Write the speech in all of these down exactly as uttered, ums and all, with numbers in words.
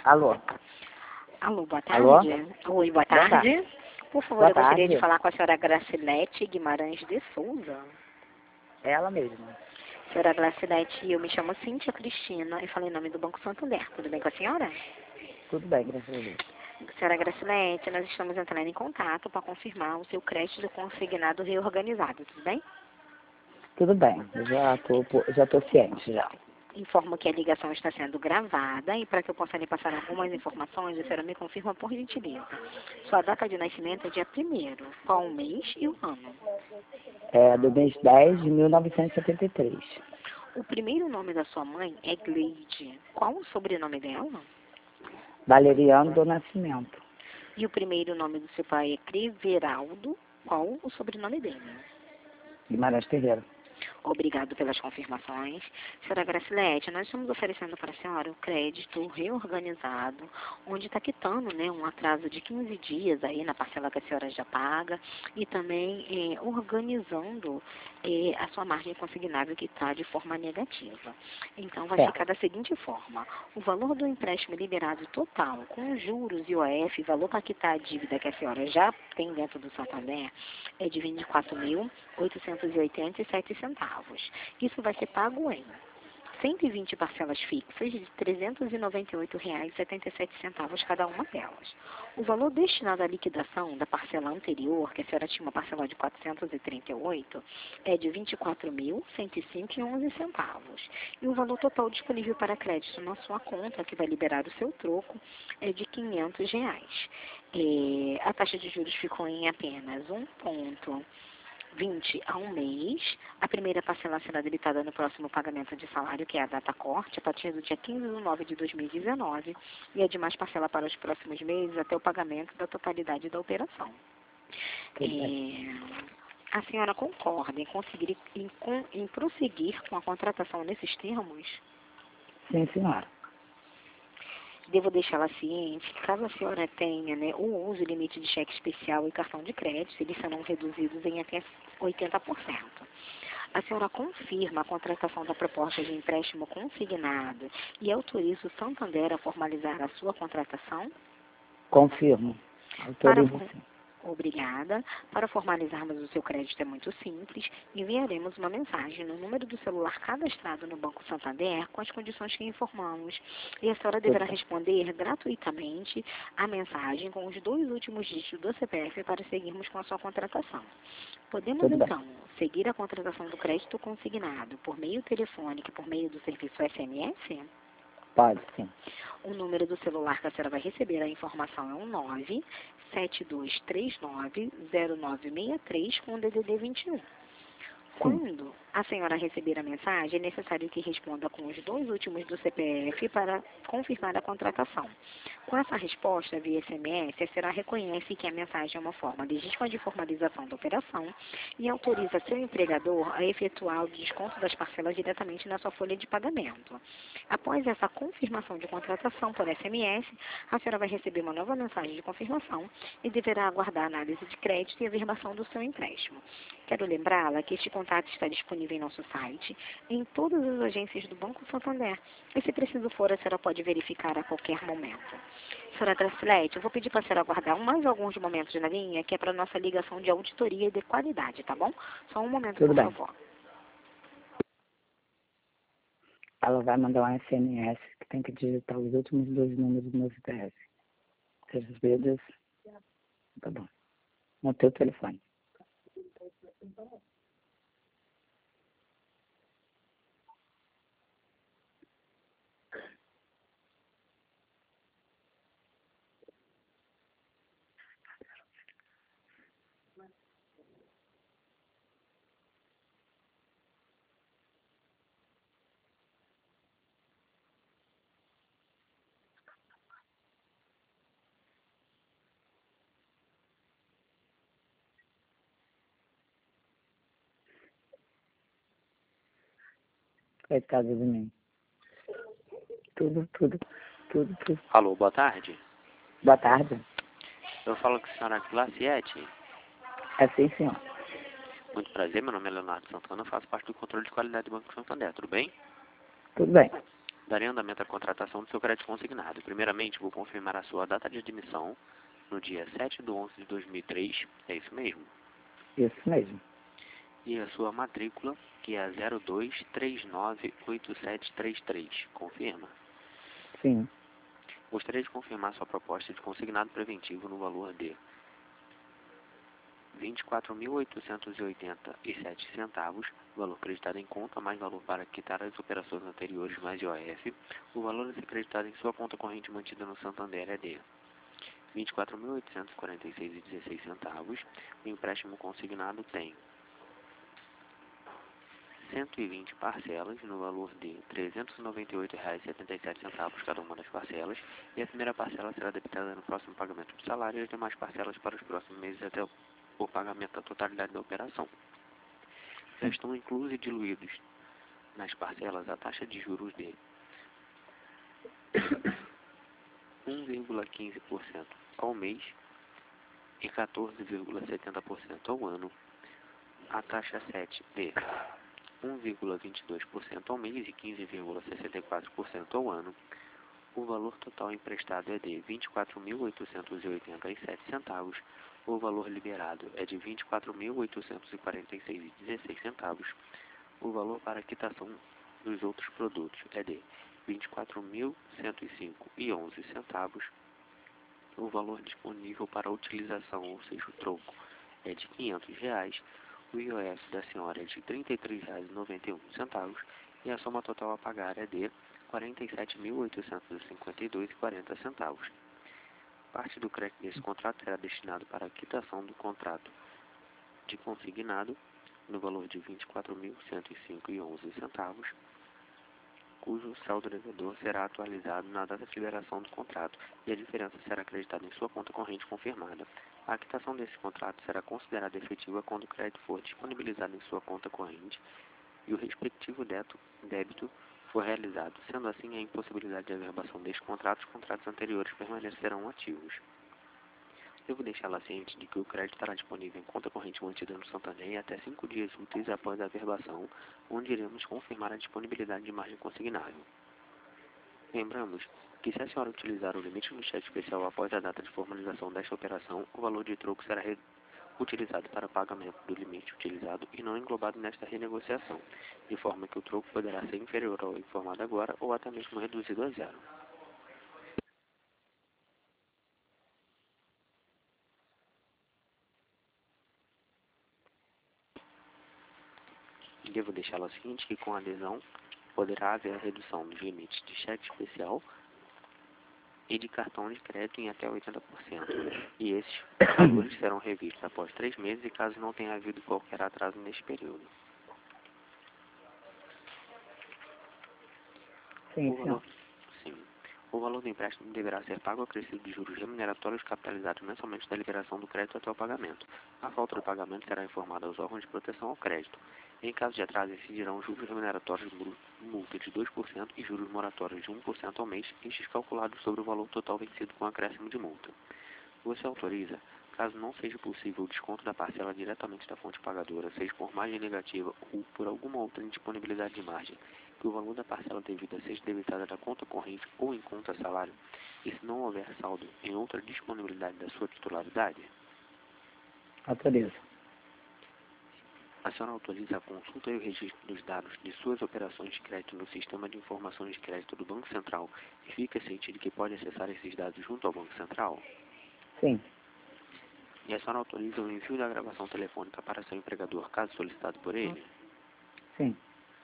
Alô? Alô, boa Alô? tarde. Oi, boa Boa tarde. tarde. Por favor, Boa eu gostaria tarde. de falar com a senhora Gracilete Guimarães de Souza. Ela mesma. Senhora Gracilete, eu me chamo Cíntia Cristina e falo em nome do Banco Santander. Tudo bem com a senhora? Tudo bem, graças a Deus. Senhora Gracilete, nós estamos entrando em contato para confirmar o seu crédito consignado reorganizado, tudo bem? Tudo bem, eu já tô, já tô ciente já. Informo que a ligação está sendo gravada e para que eu possa lhe passar algumas informações, a senhora me confirma por gentileza. Sua data de nascimento é dia primeiro. Qual o mês e o ano? É do mês dez de mil novecentos e setenta e três. O primeiro nome da sua mãe é Gleide. Qual o sobrenome dela? Valeriano do Nascimento. E o primeiro nome do seu pai é Criveraldo. Qual o sobrenome dele? Guimarães Ferreira. Obrigado pelas confirmações. Senhora Gracilete, nós estamos oferecendo para a senhora o crédito reorganizado, onde está quitando, né, um atraso de quinze dias aí na parcela que a senhora já paga e também é, organizando é, a sua margem consignável que está de forma negativa. Então, vai É. ficar da seguinte forma: o valor do empréstimo liberado total, com juros e O F, valor para quitar a dívida que a senhora já tem dentro do Santander, é de vinte e quatro mil oitocentos e oitenta e sete centavos. Isso vai ser pago em cento e vinte parcelas fixas de trezentos e noventa e oito reais e setenta e sete centavos cada uma delas. O valor destinado à liquidação da parcela anterior, que a senhora tinha uma parcela de quatrocentos e trinta e oito, é de vinte e quatro mil cento e cinco e onze centavos. E o valor total disponível para crédito na sua conta, que vai liberar o seu troco, é de quinhentos reais. É, a taxa de juros ficou em apenas um ponto vinte a um mês. A primeira parcela será debitada no próximo pagamento de salário, que é a data corte, a partir do dia quinze de nove de dois mil e dezenove, e a demais parcela para os próximos meses até o pagamento da totalidade da operação. É, a senhora concorda em, conseguir, em, em prosseguir com a contratação nesses termos? Sim, senhora. Devo deixá-la ciente que, caso a senhora tenha, né, o uso e limite de cheque especial e cartão de crédito, eles serão reduzidos em até oitenta por cento. A senhora confirma a contratação da proposta de empréstimo consignado e autoriza o Santander a formalizar a sua contratação? Confirmo. Para, Autorizo sim. Obrigada. Para formalizarmos o seu crédito é muito simples. Enviaremos uma mensagem no número do celular cadastrado no Banco Santander com as condições que informamos. E a senhora deverá responder gratuitamente a mensagem com os dois últimos dígitos do C P F para seguirmos com a sua contratação. Podemos, Tudo bem. então, seguir a contratação do crédito consignado por meio telefônico e por meio do serviço S M S? Pode, sim. O número do celular que a senhora vai receber a informação é o nove sete dois três nove zero nove seis três com o D D D vinte e um. Quando a senhora receber a mensagem, é necessário que responda com os dois últimos do C P F para confirmar a contratação. Com essa resposta via S M S, a senhora reconhece que a mensagem é uma forma legítima de formalização da operação e autoriza seu empregador a efetuar o desconto das parcelas diretamente na sua folha de pagamento. Após essa confirmação de contratação por S M S, a senhora vai receber uma nova mensagem de confirmação e deverá aguardar a análise de crédito e a verbação do seu empréstimo. Quero lembrá-la que este contato está disponível em nosso site, em todas as agências do Banco Santander. E se preciso for, a senhora pode verificar a qualquer momento. Senhora Gracilete, eu vou pedir para a senhora aguardar mais alguns momentos na linha, que é para a nossa ligação de auditoria e de qualidade, tá bom? Só um momento, Tudo por bem. favor. Ela vai mandar um S M S que tem que digitar os últimos dois números do meu C P F. Seis vezes. Tá bom. No teu telefone. Coitado de mim. Tudo, tudo, tudo, tudo. Alô, boa tarde. Boa tarde. Eu falo com a senhora Glaciete. É sim, senhor. Muito prazer, meu nome é Leonardo Santana, eu faço parte do controle de qualidade do Banco Santander, tudo bem? Tudo bem. Darei andamento à contratação do seu crédito consignado. Primeiramente, vou confirmar a sua data de admissão no dia sete de onze de dois mil e três, é isso mesmo? Isso mesmo. E a sua matrícula, que é a zero dois três nove oito sete três três. Confirma? Sim. Gostaria de confirmar sua proposta de consignado preventivo no valor de vinte e quatro mil oitocentos e oitenta e sete centavos, valor creditado em conta, mais valor para quitar as operações anteriores mais I O F. O valor a ser creditado em sua conta corrente mantida no Santander é de vinte e quatro mil oitocentos e quarenta e seis reais e dezesseis centavos. O empréstimo consignado tem cento e vinte parcelas no valor de trezentos e noventa e oito reais e setenta e sete centavos cada uma das parcelas, e a primeira parcela será debitada no próximo pagamento do salário e as demais parcelas para os próximos meses até o pagamento da totalidade da operação. Já estão inclusos e diluídos nas parcelas a taxa de juros de um vírgula quinze por cento ao mês e quatorze vírgula setenta por cento ao ano, a taxa sete de um vírgula vinte e dois por cento ao mês e quinze vírgula sessenta e quatro por cento ao ano. O valor total emprestado é de vinte e quatro mil oitocentos e oitenta e sete centavos. O valor liberado é de vinte e quatro mil oitocentos e quarenta e seis reais e dezesseis centavos. O valor para quitação dos outros produtos é de vinte e quatro mil cento e cinco reais e onze centavos. O valor disponível para utilização, ou seja, o troco, é de quinhentos reais. O I O F da senhora é de trinta e três reais e noventa e um centavos e a soma total a pagar é de quarenta e sete mil oitocentos e cinquenta e dois reais e quarenta centavos. Parte do crédito desse contrato será destinado para a quitação do contrato de consignado no valor de vinte e quatro mil cento e cinco reais e onze centavos, cujo saldo devedor será atualizado na data de liberação do contrato e a diferença será acreditada em sua conta corrente confirmada. A quitação desse contrato será considerada efetiva quando o crédito for disponibilizado em sua conta corrente e o respectivo débito, débito for realizado. Sendo assim, a impossibilidade de averbação deste contrato, os contratos anteriores permanecerão ativos. Devo deixá-la ciente de que o crédito estará disponível em conta corrente mantida no Santander até cinco dias úteis após a averbação, onde iremos confirmar a disponibilidade de margem consignável. Lembramos que se a senhora utilizar o limite no cheque especial após a data de formalização desta operação, o valor de troco será utilizado para pagamento do limite utilizado e não englobado nesta renegociação, de forma que o troco poderá ser inferior ao informado agora ou até mesmo reduzido a zero. Devo deixá-la ciente que com a adesão poderá haver a redução dos limites de cheque especial e de cartão de crédito em até oitenta por cento, e esses valores serão revistos após três meses e caso não tenha havido qualquer atraso neste período. Sim, O senhor. valor, sim, o valor do empréstimo deverá ser pago acrescido de juros remuneratórios capitalizados mensalmente da liberação do crédito até o pagamento. A falta do pagamento será informada aos órgãos de proteção ao crédito. Em caso de atraso, incidirão juros remuneratórios de multa de dois por cento e juros moratórios de um por cento ao mês, estes calculados sobre o valor total vencido com acréscimo de multa. Você autoriza, caso não seja possível o desconto da parcela diretamente da fonte pagadora, seja por margem negativa ou por alguma outra indisponibilidade de margem, que o valor da parcela devida seja debitada da conta corrente ou em conta salário, e se não houver saldo em outra disponibilidade da sua titularidade? Autorizo. A senhora autoriza a consulta e o registro dos dados de suas operações de crédito no Sistema de Informações de Crédito do Banco Central e fica ciente de que pode acessar esses dados junto ao Banco Central? Sim. E a senhora autoriza o envio da gravação telefônica para seu empregador, caso solicitado por ele? Sim.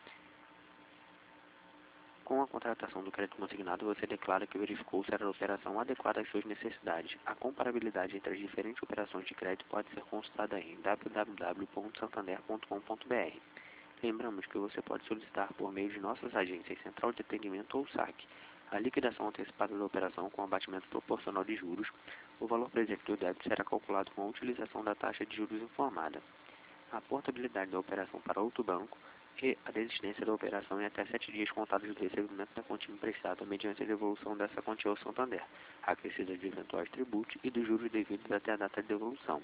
Com a contratação do crédito consignado, você declara que verificou ser a operação adequada às suas necessidades. A comparabilidade entre as diferentes operações de crédito pode ser consultada em w w w ponto santander ponto com ponto b r. Lembramos que você pode solicitar por meio de nossas agências Central de Atendimento ou saque a liquidação antecipada da operação com abatimento proporcional de juros. O valor presente do débito será calculado com a utilização da taxa de juros informada. A portabilidade da operação para outro banco e a desistência da operação em até sete dias contados do recebimento da quantia emprestada mediante a devolução dessa quantia ao Santander, acrescida de eventuais tributos e dos juros devidos até a data de devolução.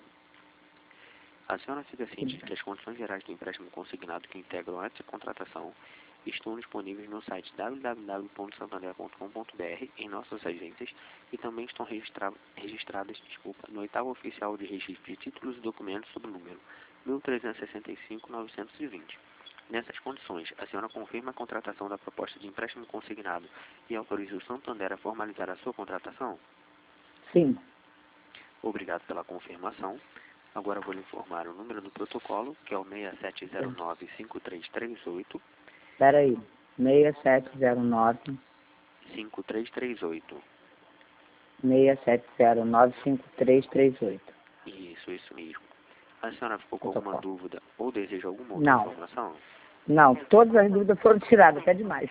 A senhora fica ciente de que as condições gerais do empréstimo consignado que integram essa contratação estão disponíveis no site w w w ponto santander ponto com ponto b r, em nossas agências, e também estão registra registradas desculpa, no oitavo oficial de registro de títulos e documentos sob o número mil trezentos e sessenta e cinco ponto novecentos e vinte. Nessas condições, a senhora confirma a contratação da proposta de empréstimo consignado e autoriza o Santander a formalizar a sua contratação? Sim. Obrigado pela confirmação. Agora vou lhe informar o número do protocolo, que é o seis sete zero nove, cinco três três oito. Espera aí. seis sete zero nove. cinco três três oito. seis sete zero nove, cinco três três oito. Isso, isso mesmo. A senhora ficou com Protocolo. alguma dúvida ou deseja alguma outra Não. informação? Não, todas as dúvidas foram tiradas, até demais.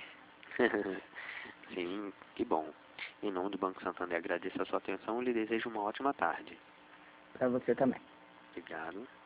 Sim, que bom. Em nome do Banco Santander, agradeço a sua atenção e lhe desejo uma ótima tarde. Para você também. Obrigado.